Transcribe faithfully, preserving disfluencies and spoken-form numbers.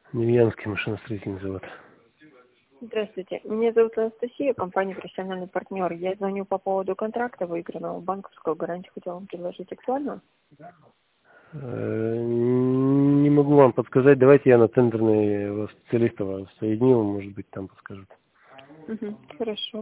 Невьянский машиностроительный завод. Здравствуйте. Меня зовут Анастасия, компания «Профессиональный партнер». Я звоню по поводу контракта выигранного. Банковскую гарантию хотела вам предложить. Актуально? Э, Не могу вам подсказать. Давайте я на центрный специалиста вас соединю, может быть, там подскажут. Угу, хорошо.